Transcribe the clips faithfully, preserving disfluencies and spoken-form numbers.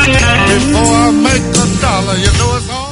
Before I make a dollar, you know it's hard.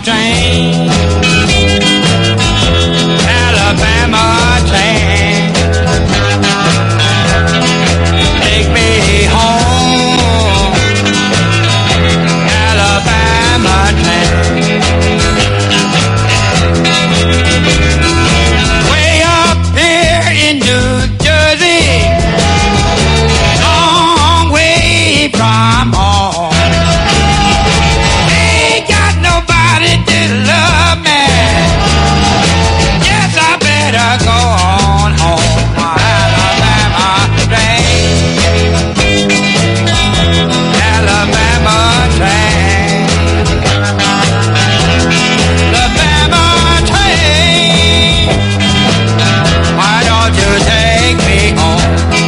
train, Alabama train, take me home, Alabama train. Way up here in New Jersey, long way from home. Ain't got nobody to love me. Yes, I better go on home. Alabama train, Alabama train, Alabama train. Why don't you take me home?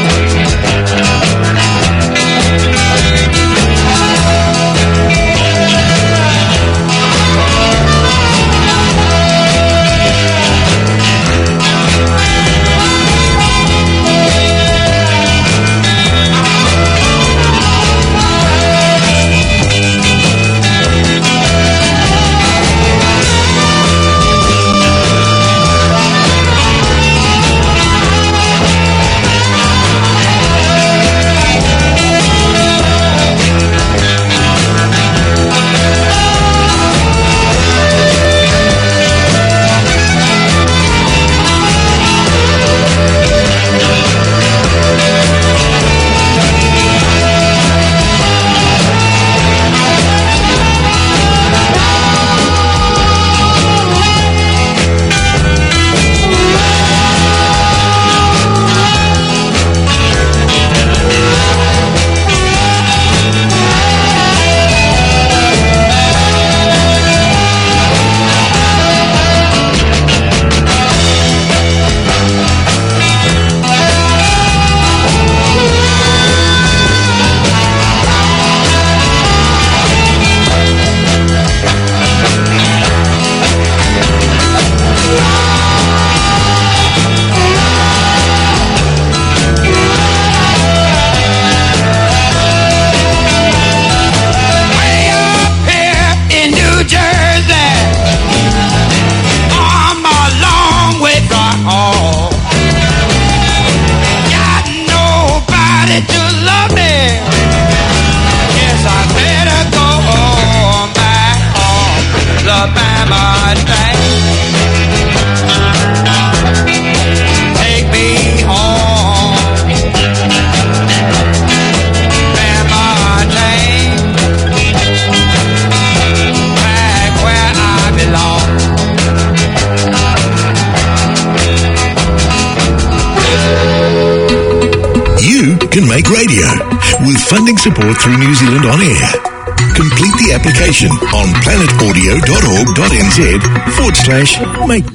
Can make radio with funding support through New Zealand On Air. Complete the application on planetaudio.org.nz forward slash make.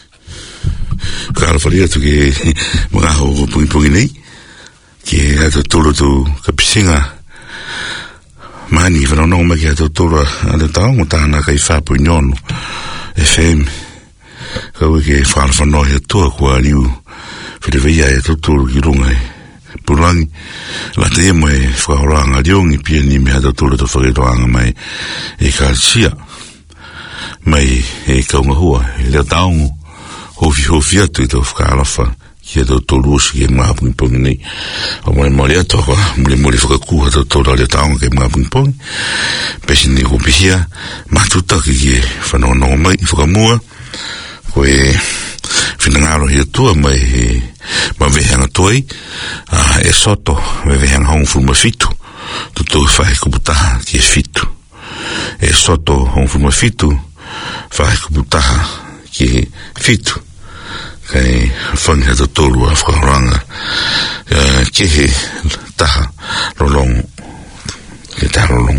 Kara whalia tu ke mga ho pungi pungi nei ke ato tolo tu ka pisinga mani whanau nau maki ato tolo ato tau mo tāna kai whapu nyono F M kaua ke whāra whanau hea tua kua liu whirewea e ato tolo ki rungai pulangi la te mo e whaoranga riongi pia ni me hata tūra to whakeroanga mai e kāsia mai e kaunga hua e lea taongo hofi hofi atu i tau whakaarafa ki e tau tōru osi ke mga pungi pongi nei o mole mole ato kwa mole mole whakaku hata tōra lea taongo ke mga pungi pongi pesi ni ko pihia matutaki ki e whanau nao mai i whakamua ko e whinangaro hia tua mai e ma vehanga toi uh, e soto me vehanga hong fuma fitu tutu whae kuputaha ki e fitu e soto hong fuma fitu whae kuputaha ki e fitu kai whangi hata tolu a whakaranga uh, ke he taha rolong ke taha rolong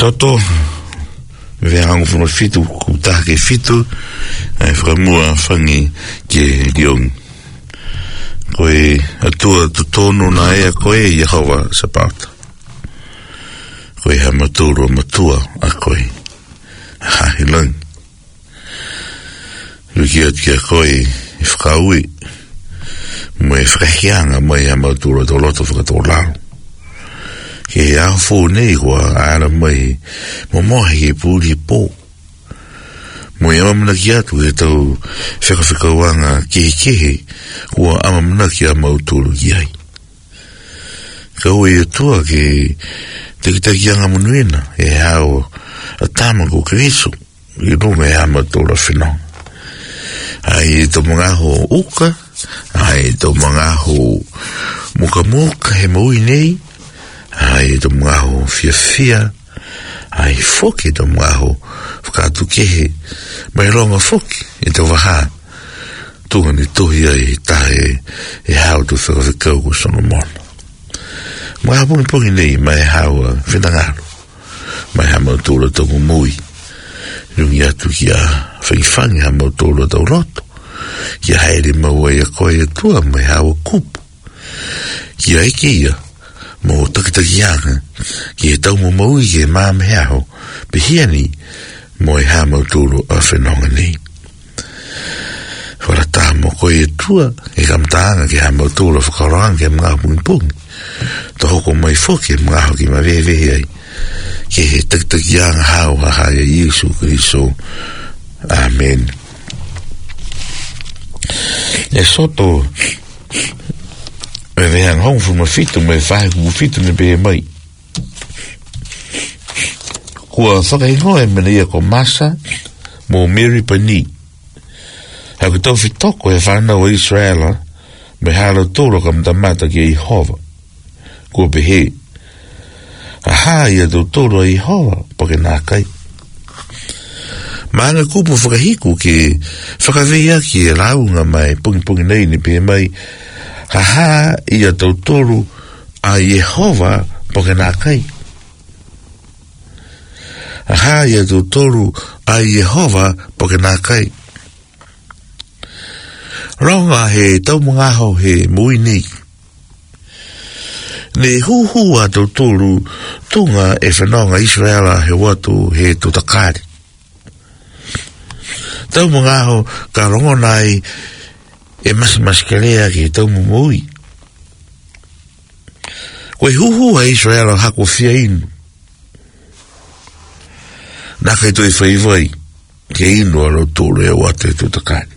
soto ve hang fu fitu ku ta ke fitu e framua fangi ke gion koe atua tutono na ea koe Yehova Sabata koe ha maturo matua a koe ha hilang lukiat kia koe i whakaui mo e whakahianga mo e ha maturo to loto whakatolao ke e au fō nei kua ara mai mo mohe ke pūri pō mo e amamana ki atu e tau whakawhakawanga kehe kehe kua amamana ki a mauturu ki ai kau e atua ke te kitakianga munuina e hao a tama ko Kristo i runga e amatora whenong ai e to mga ho uka ai e to mga ho muka muka he maui nei ai e to mga ho fia fia ai foki to mga ho whakatu kehe mai ronga foki e te waha tuha ni tohi ai tahe e hao tu whakawhikau ko Solomon mga pungi pungi nei mai hao whenangaro mai hama tōra tongu mui rungi atu ki a whaifangi hama tōra tau roto ki a haere maua ia koe atua mai hao kupu ki a ike ia mo takitakianga ki e tau mo maui ki e māme hao pehiani mo e hama tōra a whenonga nei wharata mo koe atua e kamtaanga ki hama tōra whakaranga ki a mga pungi pungi to hoko mai foki e mga hoki ma vevehe ai ke he takitakianga hao haha ia Yesu Kristo Amen e soto e veang hong fu ma fitu me whahe ku fitu ne be mai kua whakahingo e mene ia ko Masa mo Mary Pani hau tau fitoko e whanau o Israela me halo tōro kam tamata ki Jehova kua pehe aha ia tau tōro a Jehova pake nā kai maanga kupu whakahiku ke whakawea ki e launga mai pungi pungi nei ni pe mai aha ia tau tōro a Jehova pake nā kai aha ia tau tōro a Jehova pake nā kai ronga he tau mga ho he mui nei ne huhu a tau tōru tunga e whanonga Israela he watu he tutakari. Tau mga ho ka rongo nai e masimaskelea ki tau mumui. Koe huhu a Israela hako fia inu. Naka i toi whaivai ke inu alo tōru e watu he tutakari.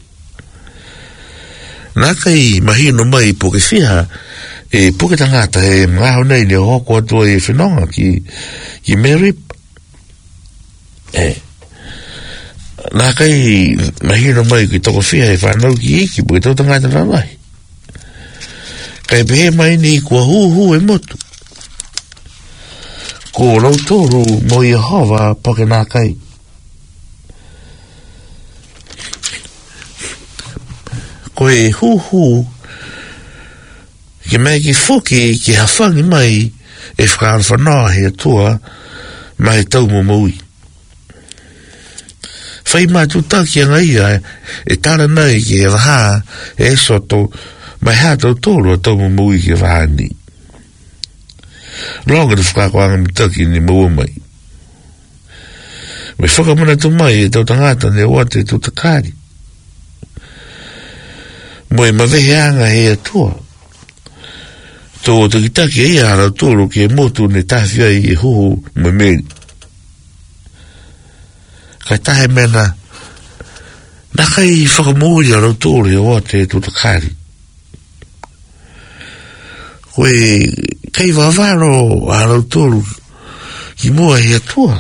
Naka i mahino mai po ke fia e puke tangata e mga hau nei ni hoko atua e whenonga ki ki Merip e nā kai mahino mai ki toko whia e whanau ki iki puke tau tangata rawai kai pehe mai ni kua huhu e motu ko rau tōru mo Jehova pake nā kai ko e huhu ki mai ki fuki ki hawhangi mai e whakaara whanau he atua mai tau mo maui. Whai mai tūtaki anga ia e tara nei ki e waha e soto mai hata o tōru a tau mo maui ki e waha ni. Longa te whakakoanga mitaki ni maua mai. Me whakamana tu mai e tau tangata ne wate tūtakari. Mo e maweheanga he atua. Tō te kitaki e ara tōru ki e motu ne tāwhia i e huhu me meri. Kai tahe mena, nā kai whakamōri ara tōru e oa te tutakari. Koe, kai wawaro ara tōru ki mua i atua.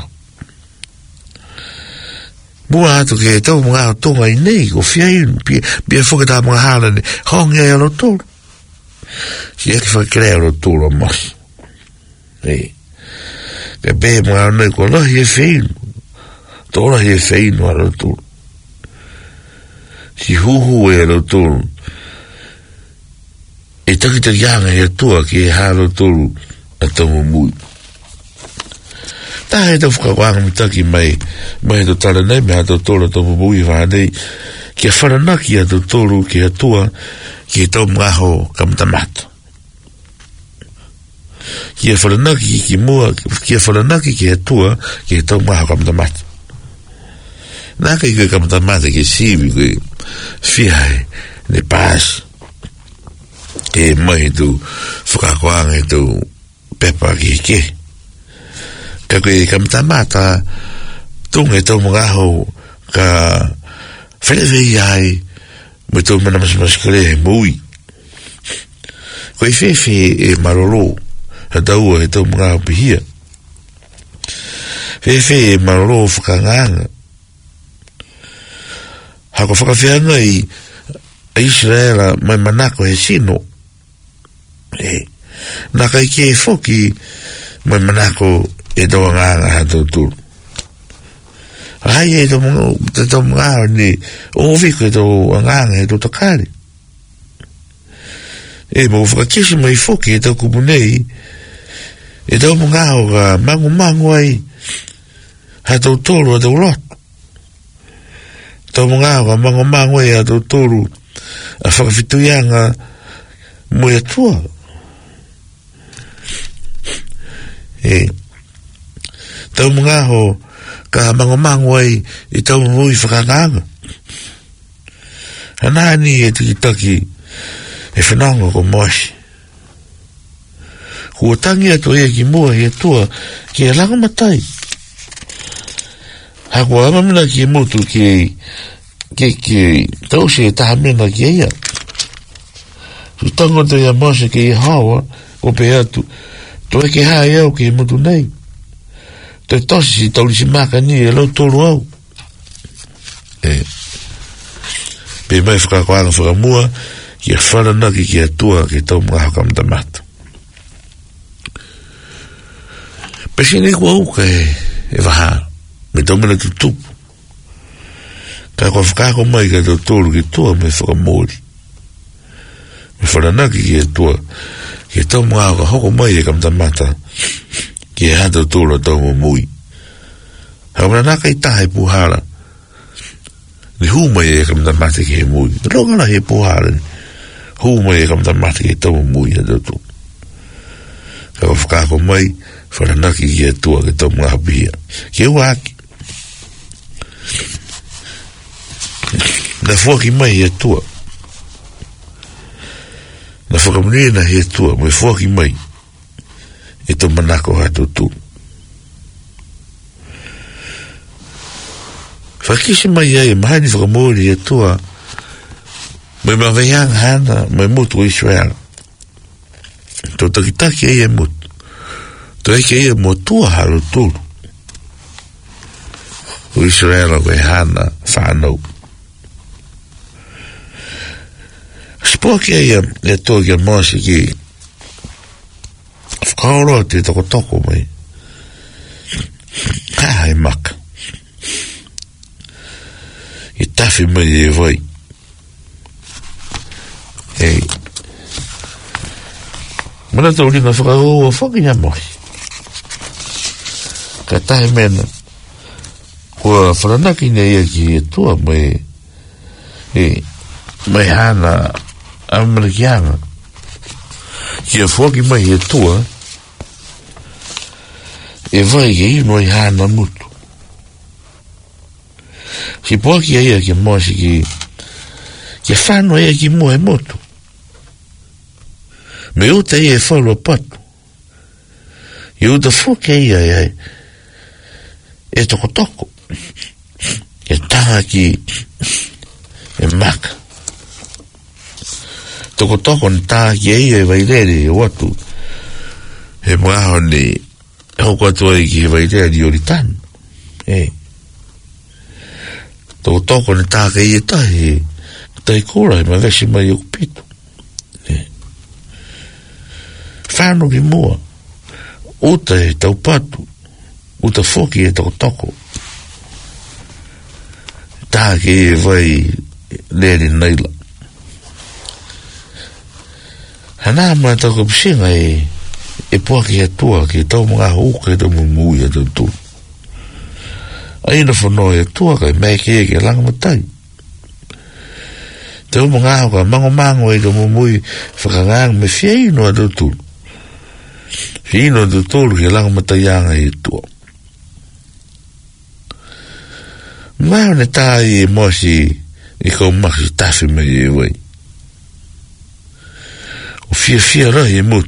Mua atu ke tau mga tonga i nei, ko whia inu, pia whakatā mga hana ne, hongi ai ara tōru. Si eki whakarea ro tūra mas. E. Ke behe mga nei kua lahi e wheinu. Tōra hi e wheinu a ro tūra. Si huhu e ro tūra. E takita kianga e atua ki e hā ro tūra a tamu mui. ta he to fuka wanga mitaki mai mai to tala nei me to tolo to bui va nei ke farana ki to tolo ki atua ki to ngaho kam tamat ki farana ki ki mo ki farana ki ki atua ki to ngaho kam tamat na ka ki kam tamat ki sivi ki fiai ne pas e mai tu fuka wanga to pepa ki ki ka koe kam tamata tunga tau mga ho ka whenewhi ai me tau mana masamaskare he mui koe whewhi e maroro ha taua he tau mga ho pihia whewhi e maroro whakanganga ha ko whakawhianga i Israela mai manako he sino e na kai ke foki mai manako e tau nganga ha tau tūru. Hai e tau nganga ni o viko e tau nganga e tau takari. E mo whakakisi mai foki e tau kupunei e tau nganga o ka mangu mangu ai ha tau tōru a tau roto. Tau nganga o ka mangu mangu ai ha tau tōru a whakawhituianga mo e tua. E tau mga ho ka mango mango ai i tau mui whakanganga hanani e tikitaki e whanonga ko moshi kua tangi ato e ki mua e tua ki e langa matai ha kua amamina ki e motu ki ki ki tau se e tahamena ki eia su tango to ia moshi ki e hawa o pe atu to e ke hae au ki e motu nei te tosi si tau lisi maka ni e lau tolu au e pe mai whakakoanga whakamua ki e whananaki ki e tua ki tau mga hakam tamata pe si nei kua uka e e waha me tau mena tutupu ka kua whakako mai ka tau tolu ki tua me whakamori me whananaki ki e tua ki tau mga haka hoko mai e kam tamata ki e hata tōra tau mo mui. Haura naka i taha e puhara. Ni huma e kam tamata ki e mui. Ronga la e puhara. Huma e kam tamata ki e tau mo mui e tau. Ka whakako mai, whananaki ki e tua ki tau mga hapihia. Ki e waki. Na fuaki mai e tua. Na whakamunina e tua, mai fuaki mai. E to manako hatu tu. Whakisi mai ai, mahani whakamori e tua, mai mawaiang hana, mai mutu o Israel. Tō takitaki ei e mutu. Tō eke ei e motua haru tūru. O Israel o e hana whanau. Spoki ei e tō ki a mosi ki whakaoro te toko toko mai. Kaha e maka. I tawhi mai e vai. Hei. Mana tau ringa whakaoro whaki nga mohi. Ka tahe mena. Kua whananaki nei e ki e tua mai. Hei. Mai hana Amerikianga. Ki a whaki mai e tua. E vai ke ino i hana mutu. Si poaki aia ki mosi ki ki whano aia ki mua e mutu. Me uta ia e whalu a patu. I uta whuke ia e e toko toko. E tanga ki e maka. Toko toko ni tanga ki ia e vairere e watu. E mwaho ni hoko atua i ki he vairere di oritan. E. Toko toko ni tanga i e tahi. Tai kura e mawesi mai o kupitu. E. Whano ki mua. Uta e tau patu. Uta whoki e toko toko. Taha ki e vai leri naila. Hana ma toko pisinga e e poa ki atua ki tau mga huka e tau mumui e tau tū. Aina whanau e atua kai mai ke e ke langa matai. Tau mga huka mango mango e tau mumui whakangang me whiaino e tau tū. Whiaino e tau tū ke langa matai anga e atua. Mao ne tā i e mosi i kau maki tafi me e wei. O fia fia rahi e mutu.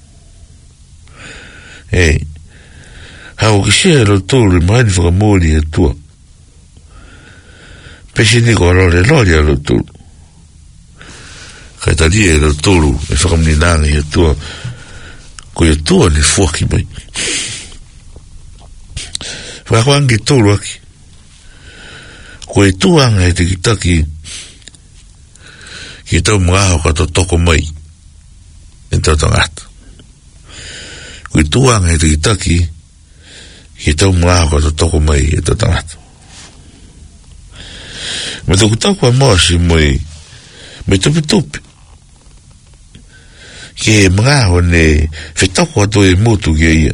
Ei, hau ki sea lo tōru i mahani whakamōri e tua. Pesi ni ko lore lore a lo tōru. Kai tari e lo tōru e whakamni nanga i e tua. Ko i e tua ni fuaki mai. Whakawangi tōru aki. Ko e tuanga e te kitaki ki tau mga hau kato toko mai e tau tangata. Ko e tuanga e te kitaki ki tau mga hau kato toko mai e tau tangata. Me tau kutau a moasi moi me tupi tupi ki e mga hau ne whetako ato e mutu ki ia.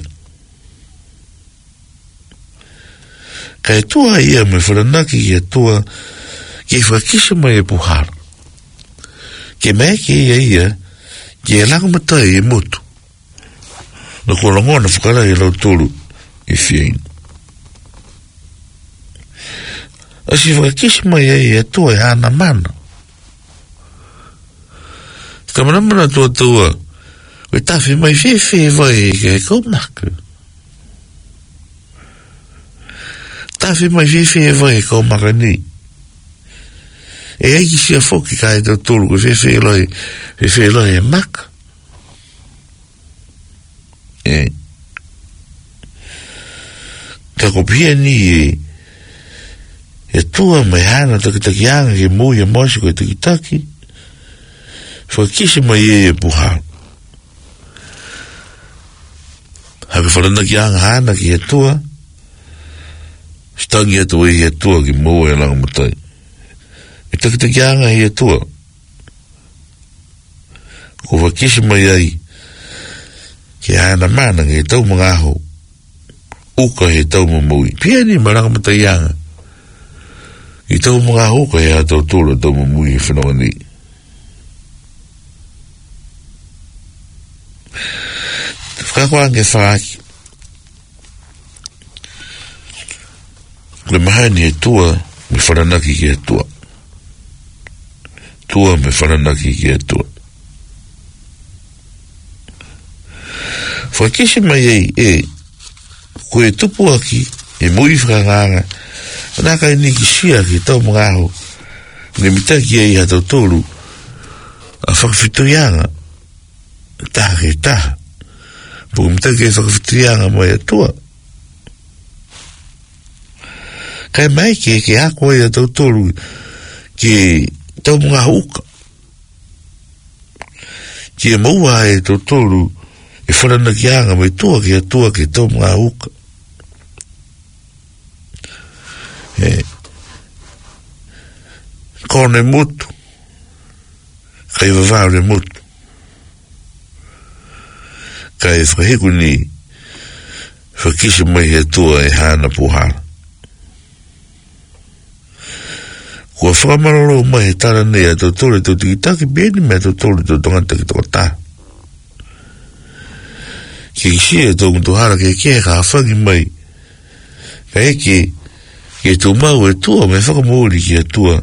Ka e tua ia me whanaki ki e tua ki e whakisa mai e puhara. Ke mea ki ia ia ki e langa matai e mutu. Na kua langona whakara e lau tolu e whiaina. Asi whakisa mai e tua e hana mana. Ka manamana tua tua we tawhi mai whewhe vai e ke kaumaka. Tawhi mai whewhe vai e kaumaka ni. E eiki sia whoki ka e tau tolu ko whewhe loi whewhe loi e maka. E ka kopia ni e e tua mai hana takitaki anga ke mui e mosi ko e takitaki whakisi mai e e puhau. Hake whanaki anga hana ki e tua stangi atu e e tua ki mui e langa matai. E takitaki anga e e tua ko whakisi mai ai ki hana mana e tau mga aho uka he tau mamui. Pia ni maranga matai anga i tau mga uka he a tau tūra tau mamui e whanau ni. Whakakoange whaaki le mahani e tua me whananaki ki e tua. Tua me whananaki ki e tua. Whakisi mai ei e koe tupu aki e mui whakanganga naka e niki sia ki tau mga aho ne mitaki ei hatau tōru a whakawhitoianga taha ke taha puku mitaki e whakawhitoianga mai atua kai mai ke ke ako e hatau tōru ki tau mga uka ki e maua e tau tōru e whananakianga mai tua ki atua ki tau mga uka. E kone mutu kai waware mutu kai whahiku ni whakisi mai he tua e hana puhara. Kua whamararo mai he tara nei a tau tore tau tikitaki beni me a tau tore tau tangata ki tau taha. Ki kisia tau mtuhara ke ke ka hawhangi mai ka eke ki tau mau e tua me whakamori ki e tua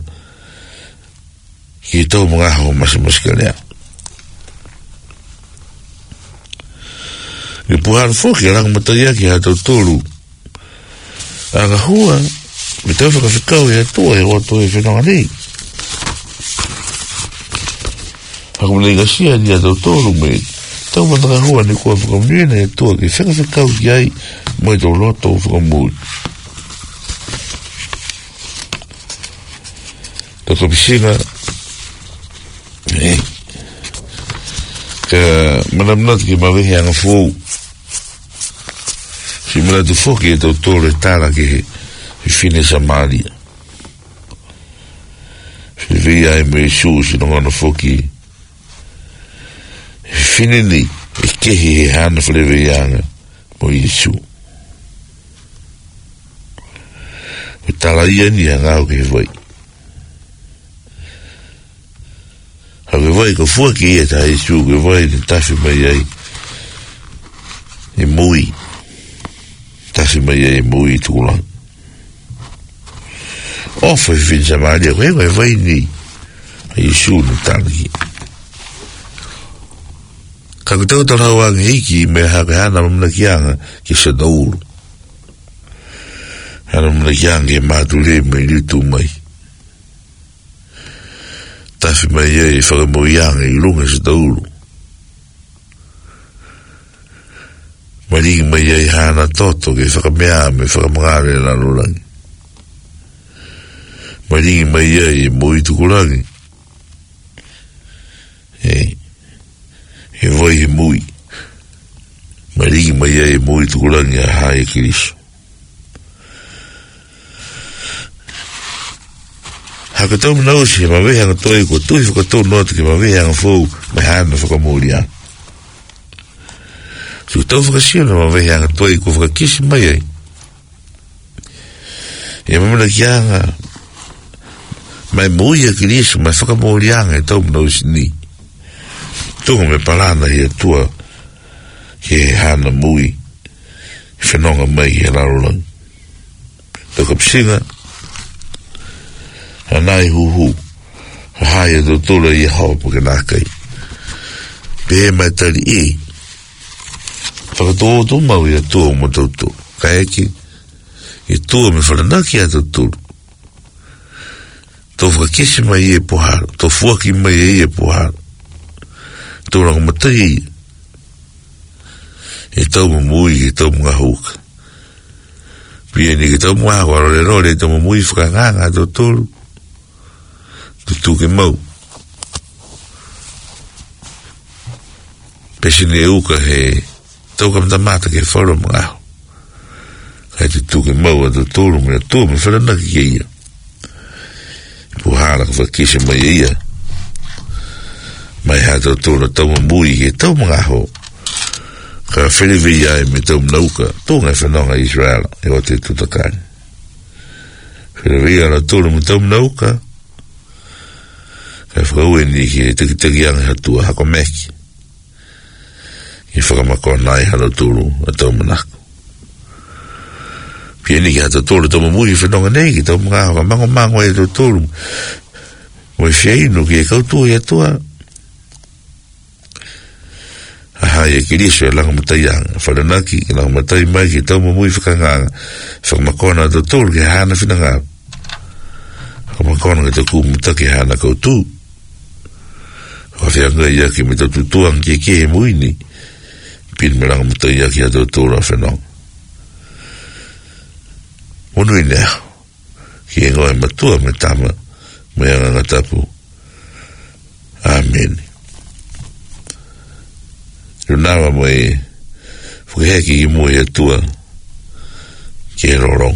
ki tau mga hao masi masi ka lea. Ki puhara whoki a ranga mataia ki ha tau tolu a ka hua me tau whakawhikau e tua e roto e whenanga nei. Hakamana i gasia ni a tau tolu me tau mataka hua ni kua whakamina e tua ki whakawhikau ki ai mai tau roto o whakamori. Tau pisina e ka manamnat ki mawehe anga fōu si manatu whoki e tau tōre tāra ki he whine Samaria si vei ai me isu si nongana whoki whine ni e kehi he hana whaleweianga mo Iesu. O tala ia ni a ngau ke vai. Ha ke vai ka fua ki ia ta Iesu ke vai ni tafi mai ai e mui. Tafi mai ai e mui tukulang. Ofa e fin sa maria koe koe vai ni a Iesu ni tangi. Ka ku tau tala wang hiki me hake hana mamna kianga ki sa daulu. Hana mamna kianga e matule me litu mai. Tafi mai e whakamoianga i lunga sa daulu. Maringi mai e hana toto ke whakamea me whakamangare na lulangi. Maringi mai e moi tukulangi. E e vai e mui. Maringi mai e moi tukulangi a hae Kiriso. Haka tau manau si ma wehanga toi ko tui whakatau nota ke ma wehanga fau mai hana whakamorianga. So tau whakasio na ma wehanga toi ko whakakisi mai ai. E mamana kianga mai mui a Kiriso mai whakamorianga e tau manau si ni. Tunga me palana hi atua ke hana mui whenonga mai he larolang. Tau kapsinga hanai huhu hae do tola i hao po ke nākai. Pehe mai tari e whakatoa tō mau i atua o matauto. Ka eki i tua me whananaki a tauturu. Tō whakakesi mai e pohara. Tō fuaki mai e e pohara. Tō ranga matai e e tau mamui e tau mga hauka. Pia ni ke tau mga hauka rore rore e tau mamui whakanganga tō tōru. Tutu ke mau. Pesi ne uka he tau kam tamata ke whara mga hau. Kai tutu ke mau a tō tōru mea tō me whananaki ke ia. Puhara ka whakise mai e ia. Mai ha tau tōna tau mamui ke tau mga hau. Ka whenewei ai me tau mnauka. Tō ngai whanonga Israel e o te tutakani. Whenewei ai la tōna me tau mnauka. Ka whakaue ni ke takitaki anga hatua hako meki. Ke whakamako nai hana tōru a tau manako. Pia ni ke hata tōru tau mamui whanonga nei ke tau mga hau. Ka mango mango e tau tōru. Moi whiainu ke kautua i atua. Hae Kiriso e langa mataianga. Whananaki ke langa matai mai ke tau mamui whakanganga. Whakamakona tau tōru ke hana whinangaro. Whakamakona ke tau kūmuta ke hana kautu. Whawhianga ia ke me tau tutuang ke ke he muini. Pin me langa matai aki a tau tōru a whanong. Unui nea. Ki e ngoe matua me tama. Me anga ngatapu. Amen. Runawa mo e whakaheki i mua i atua ke rorong.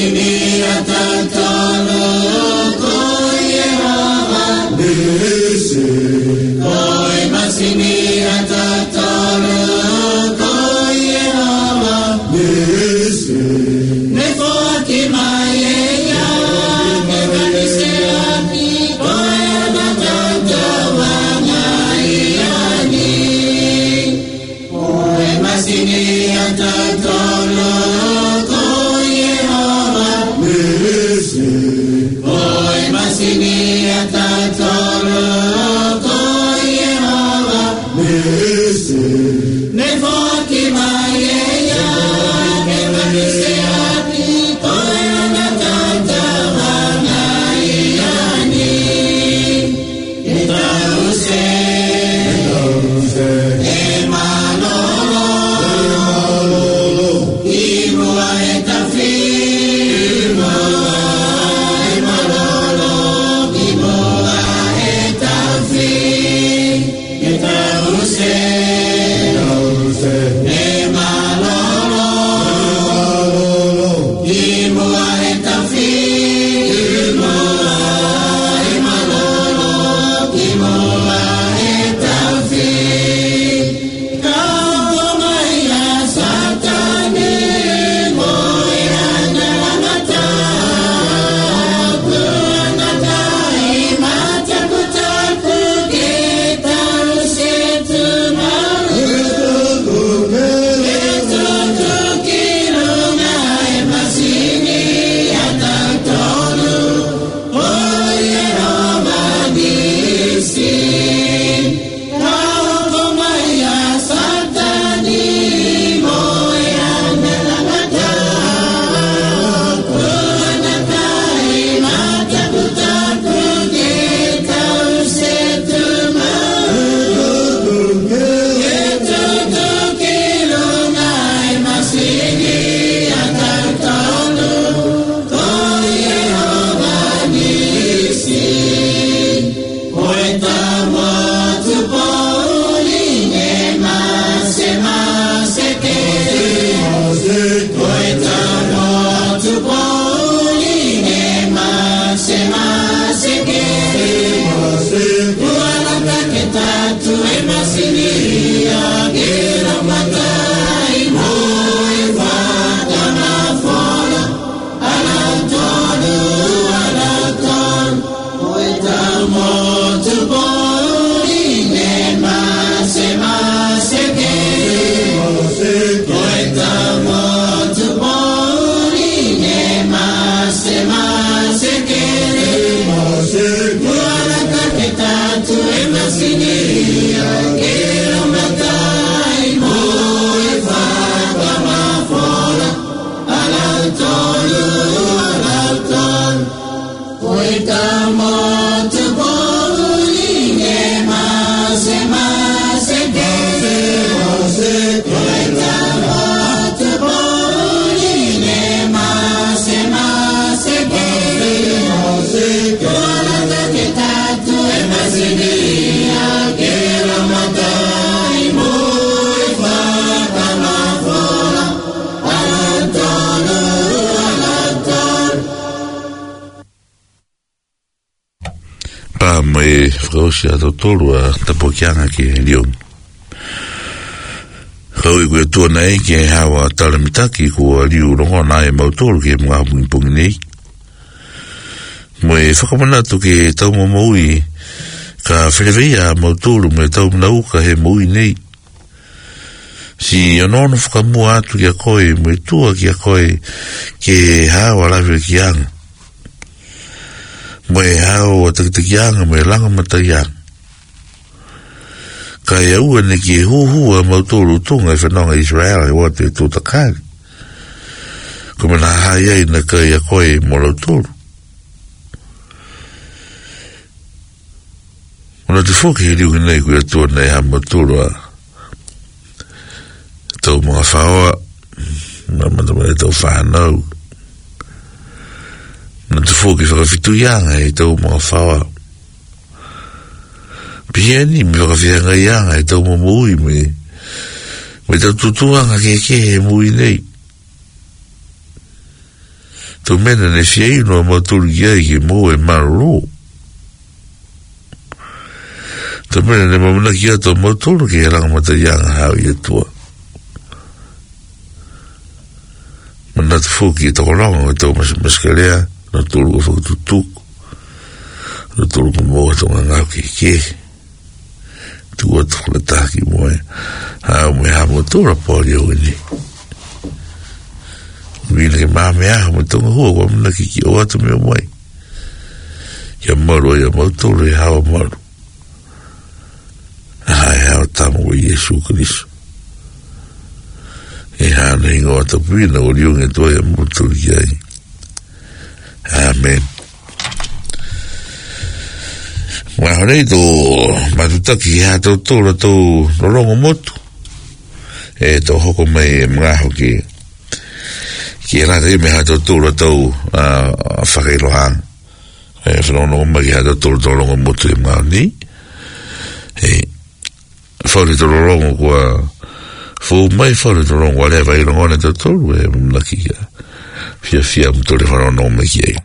e frosia to tolua ta pokianga ki lion Kau i koe tua nei ke hawa talamitaki kua liu rongo na e mautoro ke mga pungi nei. Mo e whakamanatu ke tau maui ka wherewea mautoro me tau manauka he maui nei. Si anono whakamua atu ki a koe mo e tua ki a koe ke hawa lawe ki anga. Mo e hawa takitaki anga mo e langa matai anga. Ka e ua ne ki e huhua mautoro tunga e whanonga Israel e wate e tō takari. Ko mana hai ai na ka e a koe mo lautoro. Ona te whoki he riuki nei kui atua nei ha mautoro a tau mga whaoa, na matamane tau whanau. Ona te whoki whakawhitu ianga e tau mga whaoa. Pieni me whakawhianga ianga e tau mamui me me tau tutuanga ke ke he mui nei. to mena ne fiei no mo tulu ia i mo e maru to mena ne mo na kia to mo tulu ki rang mo te yang hau ia tua mana te fuki to kolongo to mas maskalea no tulu ko fuku tutu no tulu ko mo to ngau ki ki tua to le taki mo e hau me ha mo tulu po io ni Vile mame ah mo tonga ho ko mna ki ki o atu me mai. Ya maro ya mo tole ha maro. Ai ha tamo Yesu Cristo. E ha nei o atu pina o liunga to ya mo tole ai. Amen. Wa hore do ma tuta ki ha to to to rongo motu. E to hoko mai mga hoki. Ki era de me ha to to to a whakailo hang. E whanonga magi ha to to to longa motu e mga ni. E whauri to longa kua fu mai whauri to longa wale vai longa ne to to e mlaki ya. Fia fia mto le whanonga magi e.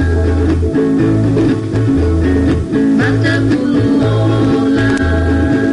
Mata bulu ola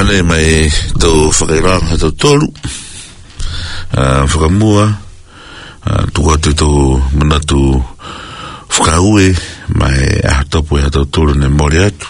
ane mai tau whakairanga tau tolu whakamua tuka tu tau manatu whakaue mai ahatopu e tau tolu ne mori atu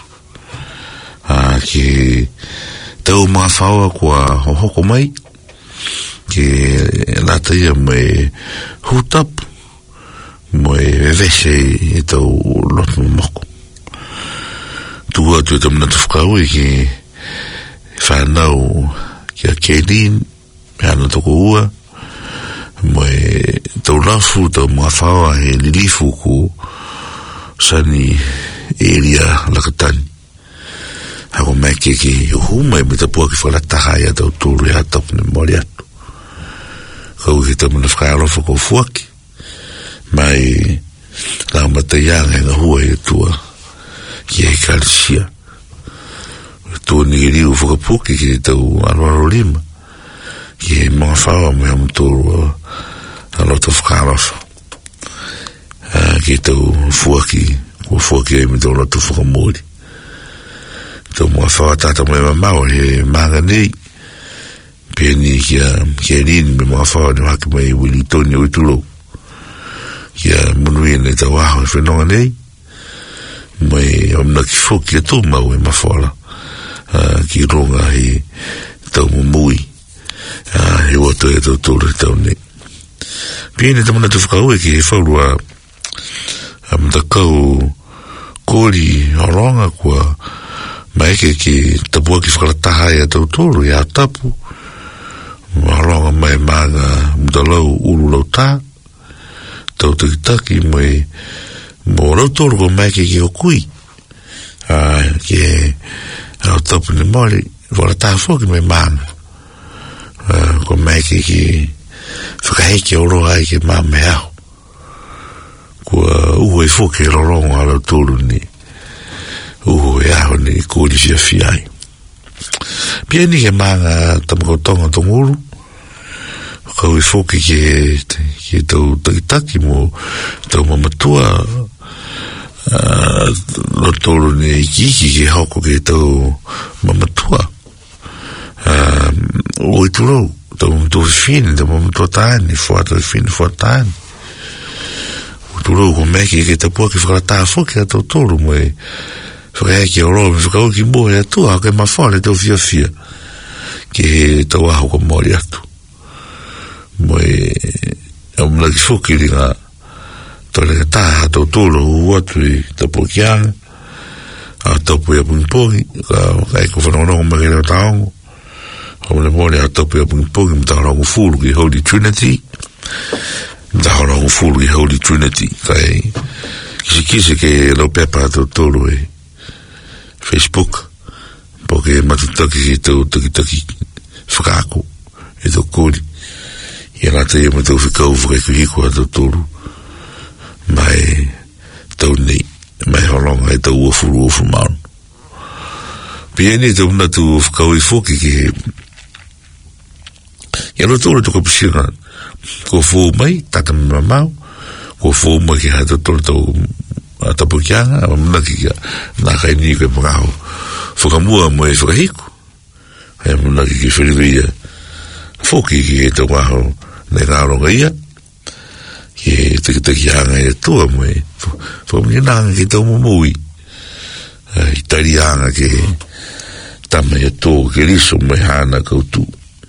ki tau mga whaua kua hohoko mai ki lata ia mai hutap mai vevese e tau lotu moko tuka tu tau manatu whakaue ki whanau ki a Keilin me ana toko ua mo e tau lafu tau mga whaua he lilifu ku sani area lakatani hako meke ki huma e mita pua ki whalataha ia tau tūru e hatapu ne mori atu kau ki tau mana whakaalofa ko fuaki mai lau mata ianga e nga hua e tua ki e kalisia tu ni riu whakapuki ki tau aroaro lima ki e mga whaua me am tūru a loto whakarofa ki tau fuaki kua fuaki e me tau loto whakamori tau mga whaua tata me mamau he manga nei pēni ki a Keilin me mga whaua ni haki mai wili toni o ituro ki a munui ne tau aho e whenonga nei mai amna ki fuki a tō mau e mawhaola Uh, ki ronga he tau mumui uh, he wato e tau tōre tau ne piene tamana tu whakaue ki he whaurua am ta kau kōri haronga kua maike ki tapua ki whakarataha e tau tōru e a tapu haronga mai manga mutalau uru lau tā tau takitaki mai mo lau tōru ko maike ki o kui uh, ki e au tapu ni mori wala taha whoki mai mana ko mai ki ki whakaheki o roa ai ki maa me au kua uho e whoki e rorongo ala tūru ni uho e aho ni kūri fia fia ai pia ni ke manga tamakotonga tonguru kau e whoki ki ki tau takitaki mo tau mamatua Uh, lo tolu ne ikiki ki hoko ki tau mamatua uh, o i turo tau mamatua fine tau mamatua taani fuata fine fuata taani o turo ko meki ki tapua ki whakarataa whoki a tau tolu mo e whakaheki o roa me whakau ki mua e atua hake mawhare tau fia fia ki he tau aho ko mori atu mo e au mlaki whoki ringa tole ka taha tau tolo uatu i tapu kianga a tapu ia pungipongi ka eko whanongongo magere o taongo haule mole a tapu ia pungipongi mta horongo fulu ki Holy Trinity mta horongo fulu ki Holy Trinity ka e kisi kisi ke lau pepa tau tolo e Facebook po ke matutaki ki tau takitaki whakako e tau kōri i anata ia matau whikau whakaikuhiko a tau tolo mai tau nei mai holonga e tau uafuru uafuru maun pieni tau na tu whakau i whoki ki ia no tōre tuka pisina ko whō mai tata me mamau ko whō mai ki hata tōre tau a tapu kianga a mamuna ki kia nā kai ni koe pangao whakamua mo e whakahiko hea mamuna ki ki whiriwia whoki ki e tau maho nei ngāronga ia ki te ki hanga e tua mo e whamini nanga ki tau mamui i tari hanga ki tama e tō ke riso mai hana koutu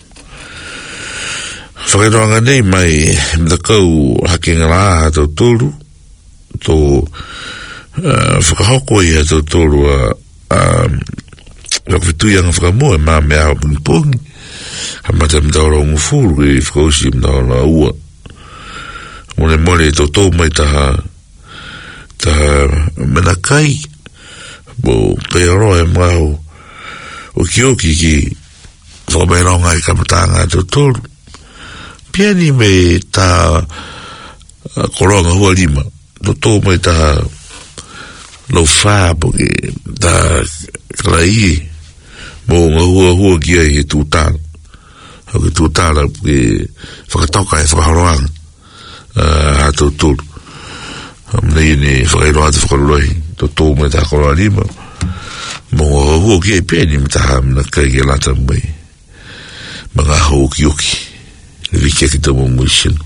whakairoanga nei mai mta kau hake ngala tau tōru tō whakahoko i a tau tōru a whakawhituianga whakamua maa me aho pungipongi ha mata mta ora ungufuru i whakausi mta ora ua mole mole to to mai taha taha menakai bo pero e mau o kioki ki whameronga i kamatanga to tolu piani me ta koronga hua lima to to mai taha lo fa porque ta rai mo nga hua hua kia i tu tala o tu tala porque whakatoka e whakaroanga a tau tūru nei ni whakairoa te whakaroloi to tō mai tā koroa lima mo ho ke pe ni mta na ka ke la tambai mga ho ki oki ni ke ke to mo mission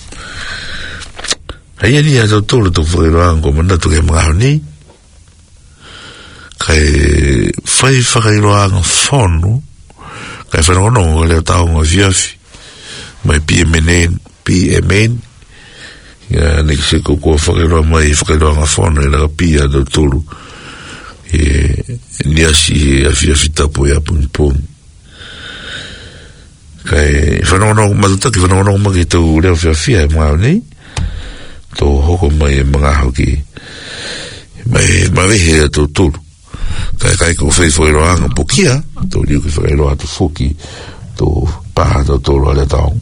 ai ni ya to to foi ro ngo manda to ke mga ni kai fai fai ro ang fono kai fa no no le ta un viafi mai pmn pmn ya ni se ko ko fai ro mai fai ro ang fono la pia do tulu e ni asi a viafi tapo ya pun pun kai fa no no ma to ke fa no no ma ke to le viafi ma ni to hoko mai mga hoki mai mai he to tulu kai kai ko fei foi roanga pokia to liu que foi roa to foki to pa to to lo le tao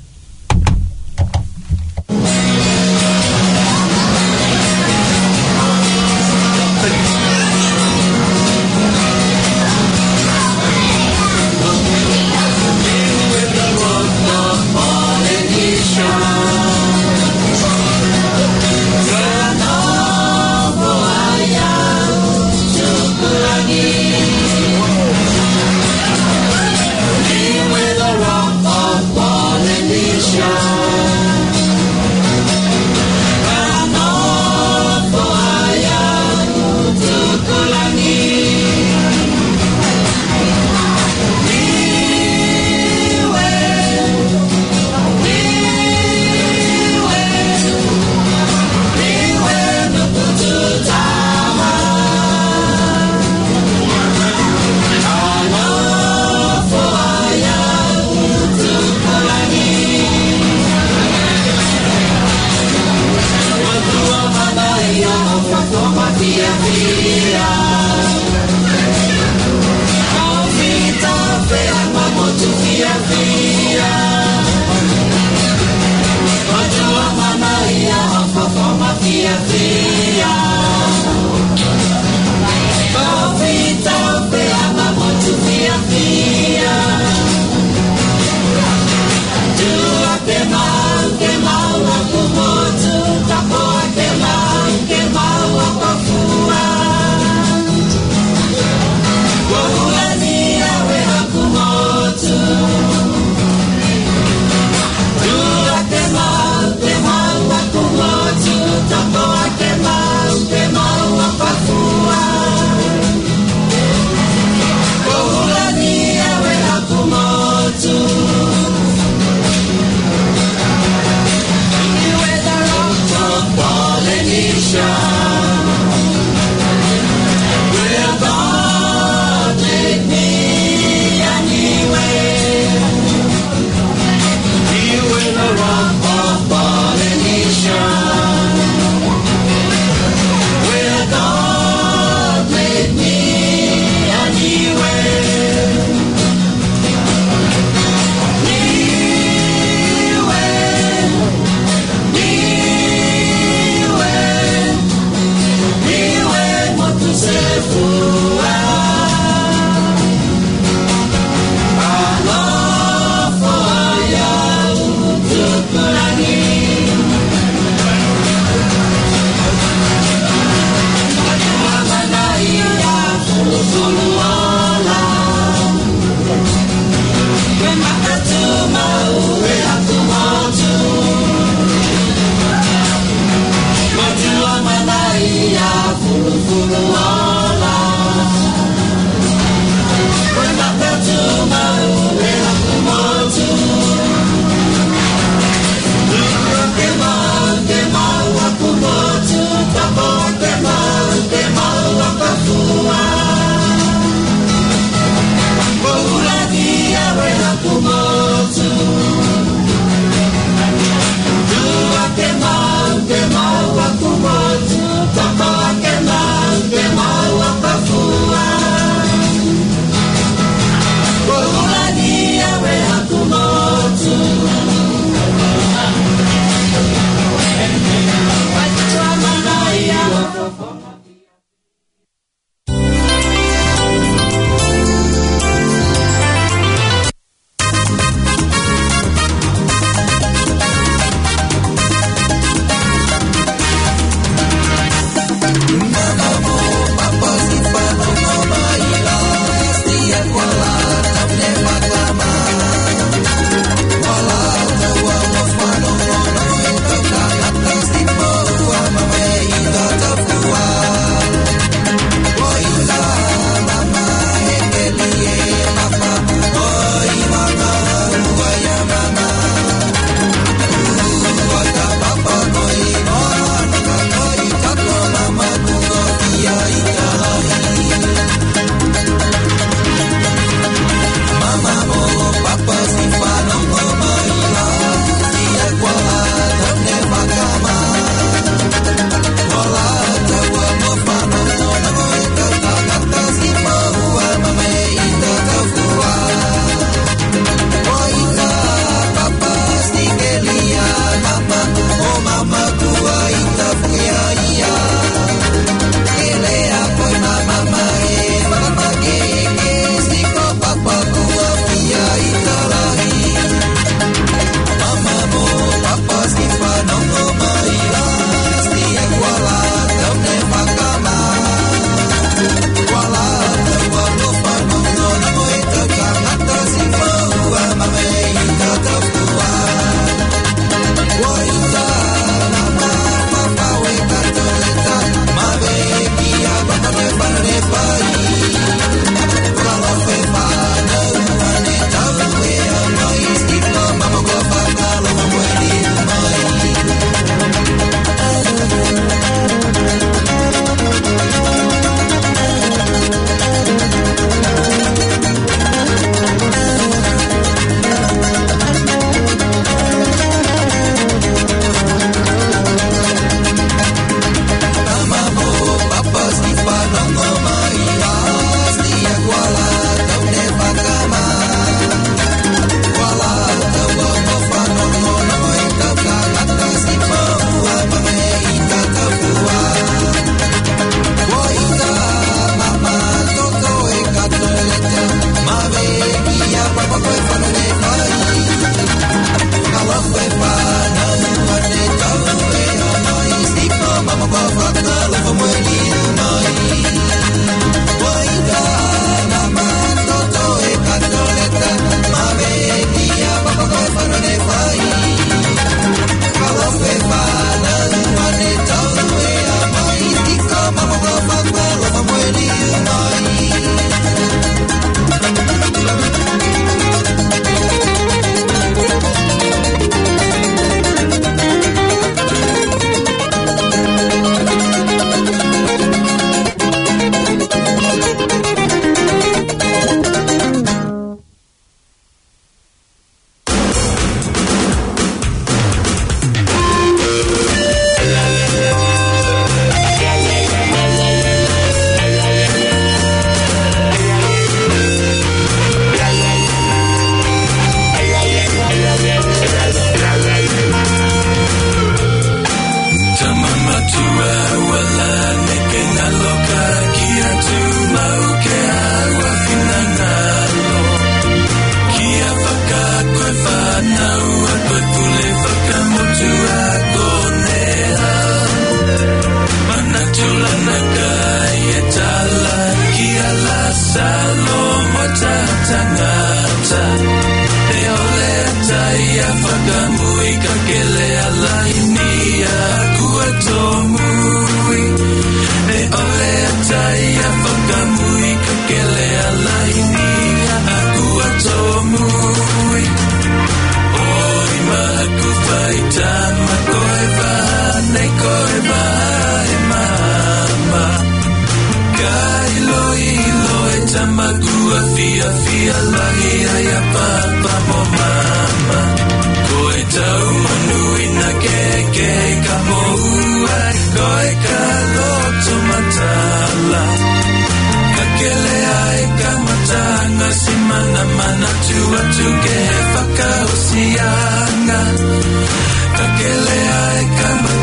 Quema, quema, quema, quema, quema,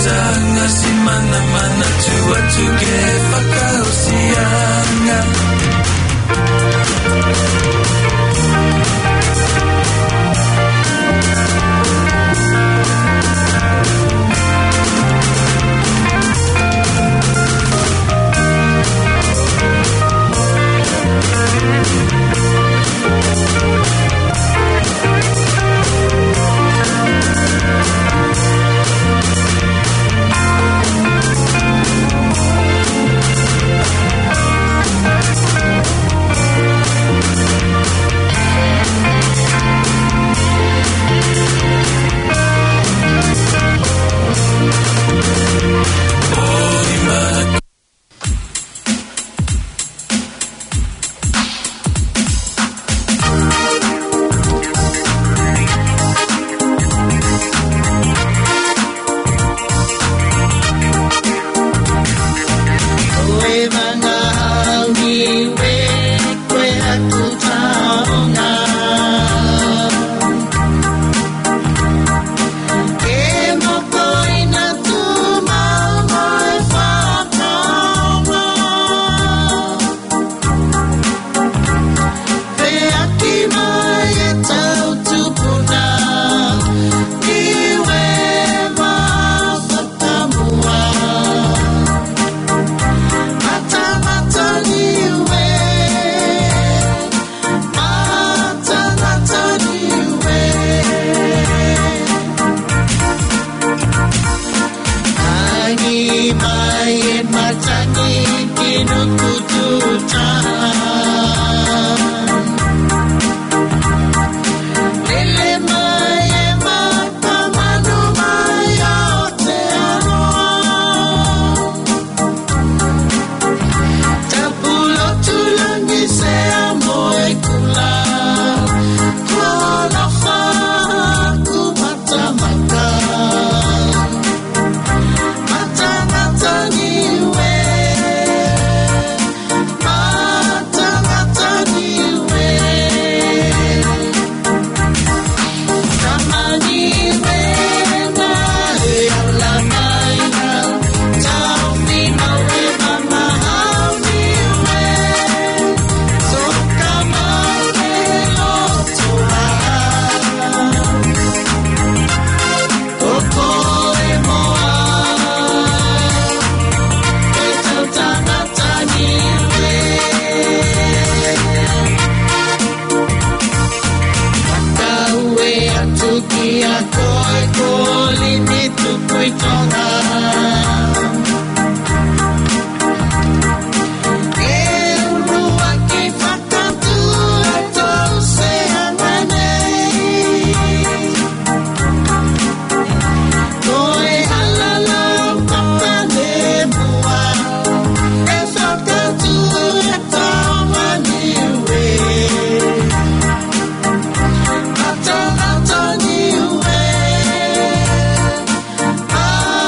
tanga si mana mana tua tuge whakausianga. Ah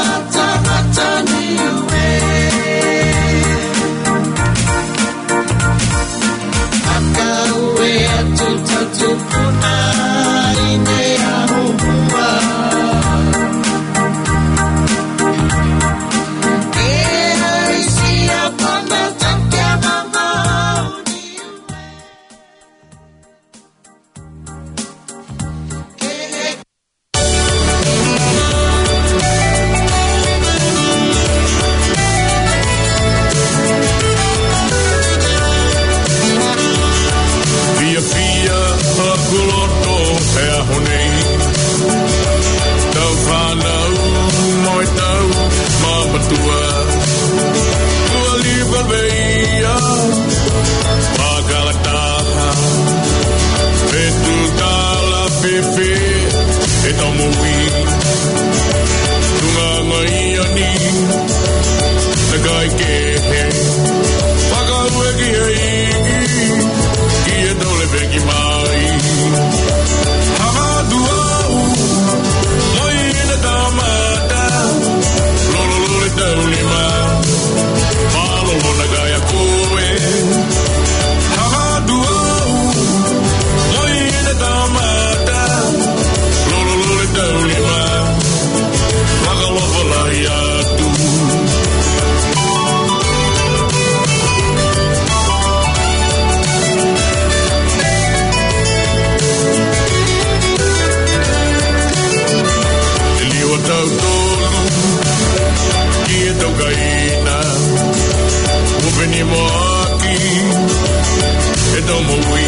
kaina upeni moaki e tomo wi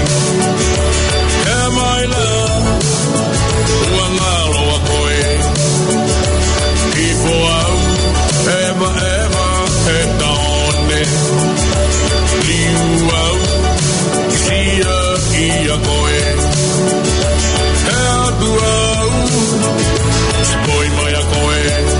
e maila uangalo a koe ipo au eva eva e taone liu au isia ia koe e atu au spoi mai a koe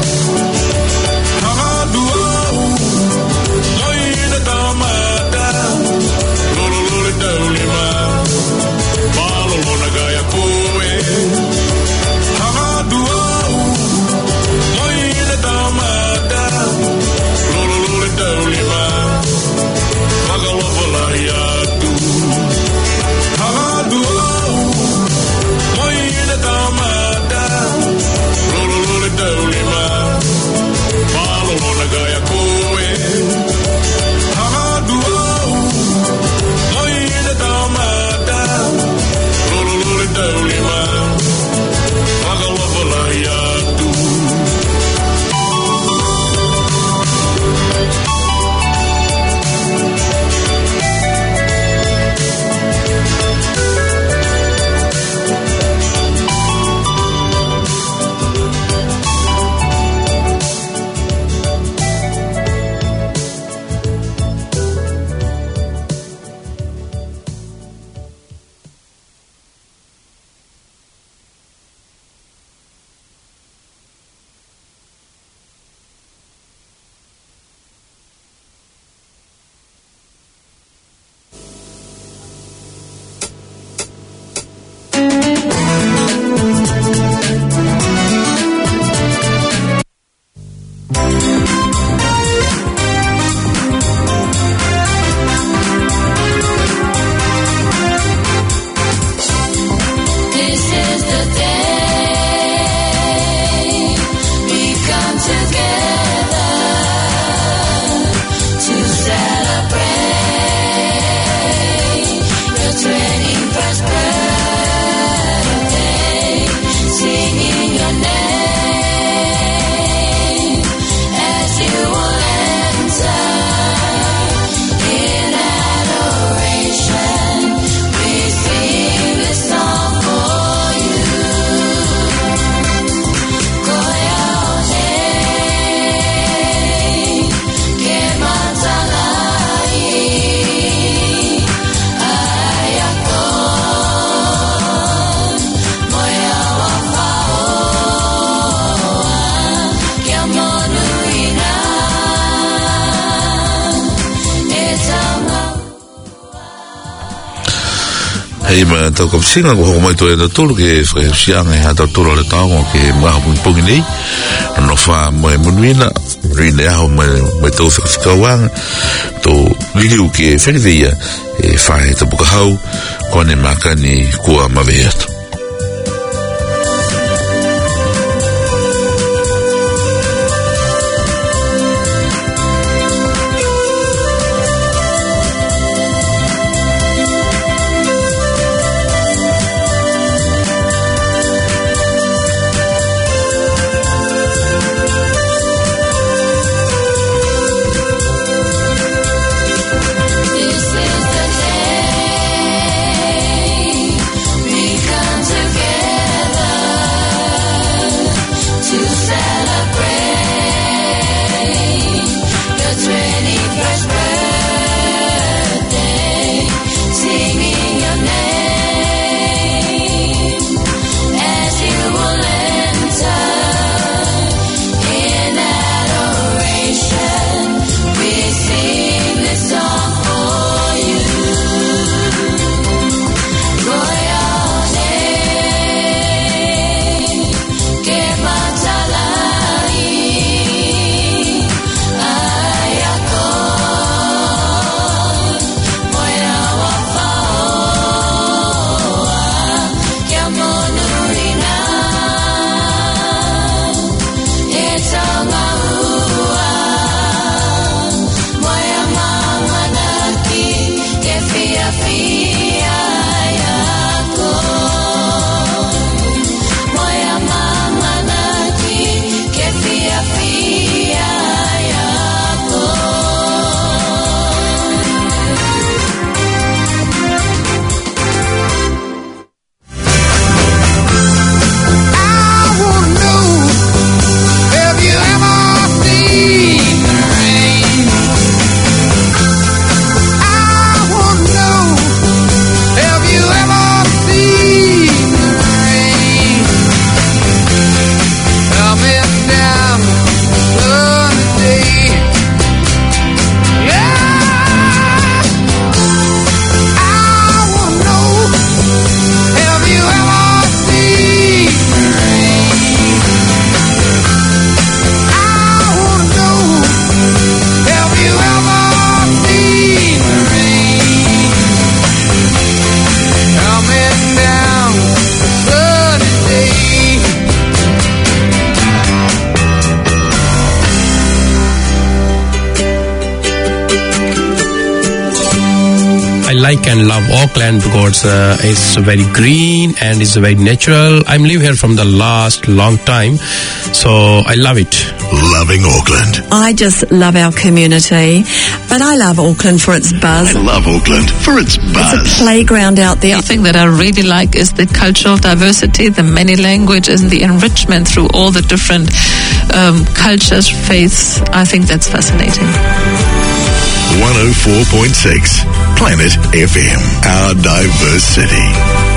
hangadu au loina tamata lolo lolo taulima palo lona gaya koe hangadu au loina tamata lolo lolo taulima magalofa lariatu hangadu au loina tamata lolo lolo taulima palo lona gaya koe hangadu au loina tamata lolo lolo taulima magalofa lariatu This is the day we come together to celebrate your twenty-first birthday, singing your name as you will enter in adoration. We sing this song for you. Koyaone, ke matalai, ayakon, moya wa faoa, kia monuina, etanga. Hei ma tau ka singa ko ho mai to e tolu ke fa siang e hata tolu le tau ke ma pu pungi nei no fa mo e munuina rine a ho mai mai to fa ka wang to liu ke fenivia e fa e to buka hau ko ne makani ko ma veat This is the day we come like and love Auckland because uh, it's very green and it's very natural. I'm live here from the last long time, so I love it. Loving Auckland. I just love our community, but I love Auckland for its buzz. I love Auckland for its buzz. It's a playground out there. The thing that I really like is the cultural diversity, the many languages, and the enrichment through all the different um, cultures, faiths. I think that's fascinating. one oh four point six Planet F M, our diverse city.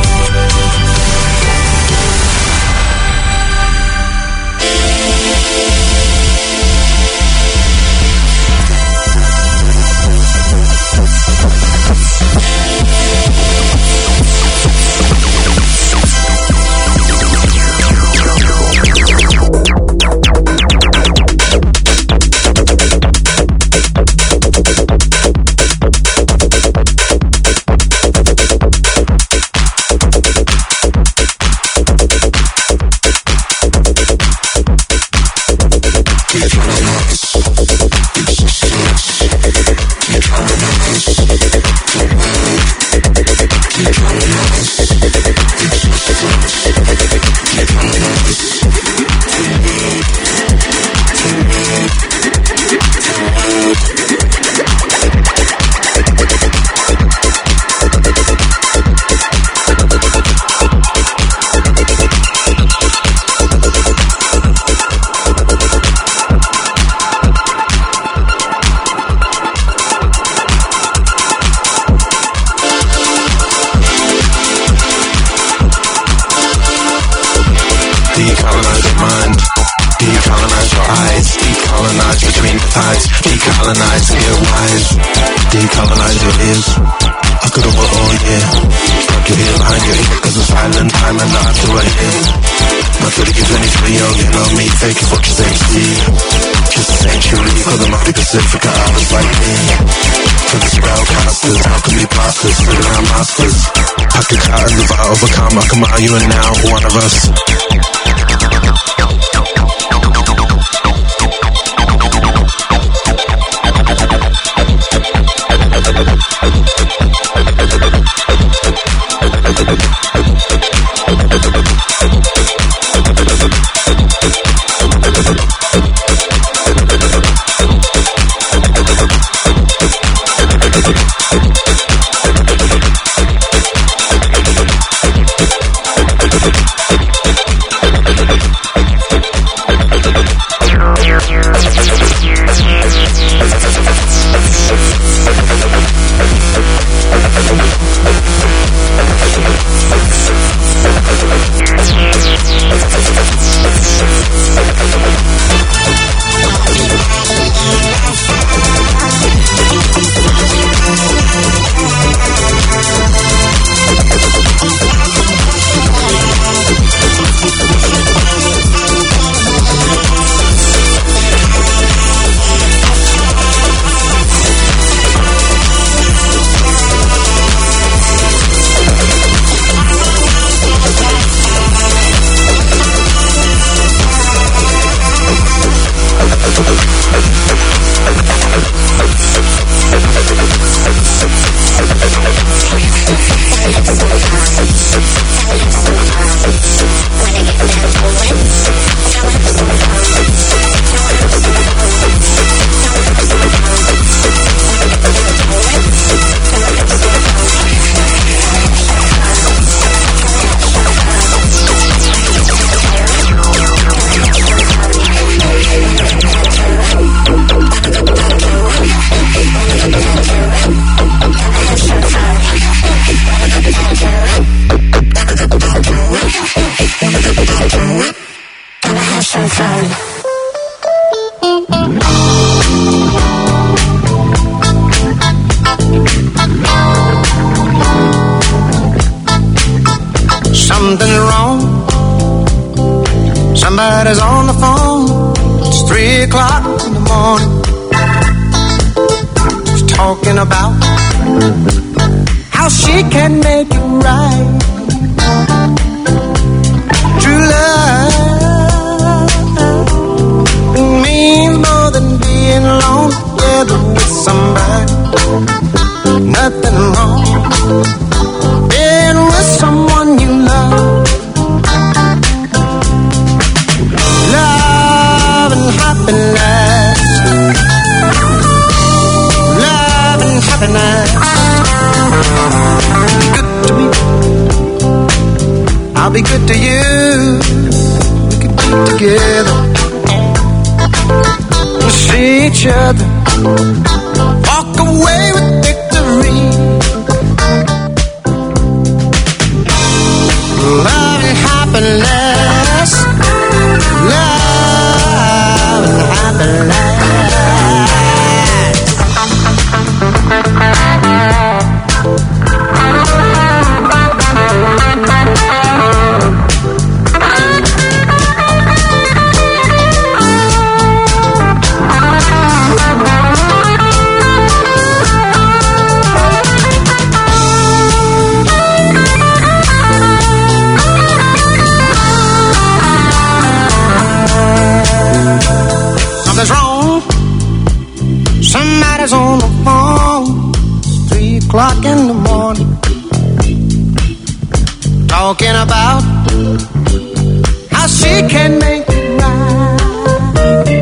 Decolonize and get wise. Decolonize your ears. I could have wrote all year. Stuck your ear behind your ear, cause it's silent time and not to a ear. My thirty to twenty-three, yo, you know me, fake it for just H D. Just a century, cause I'm up the Pacific, I was like me. For the spellcasters, how can we pass this? Sit around masters. Package out and divide, overcome, I come out, you and now, one of us. Something's wrong. Somebody's on the phone. It's three o'clock in the morning. She's talking about how she can make it right. True love means more than being alone together with somebody. Nothing wrong. happiness. Be good to me, I'll be good to you. We could be together, we'll see each other, walk away with victory. Love and happiness, love and happiness. Something's wrong. Somebody's on the phone. It's three o'clock in the morning, talking about how she can make it right.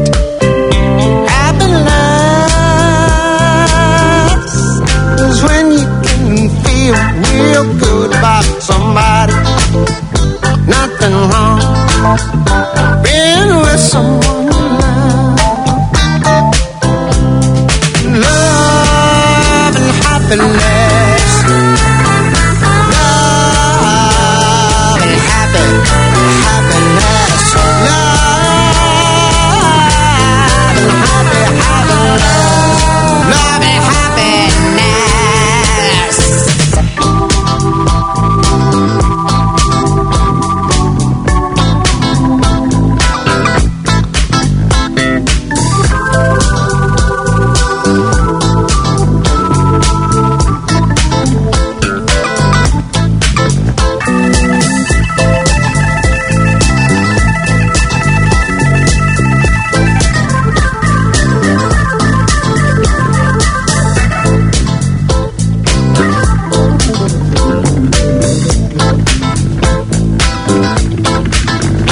Happiness is when you can feel real good about somebody. Nothing wrong being with someone. Happiness, love and happy, happiness, love and happy, happiness, love and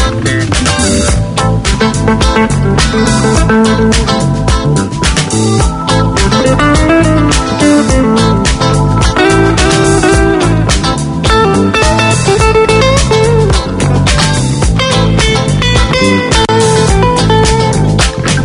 happiness.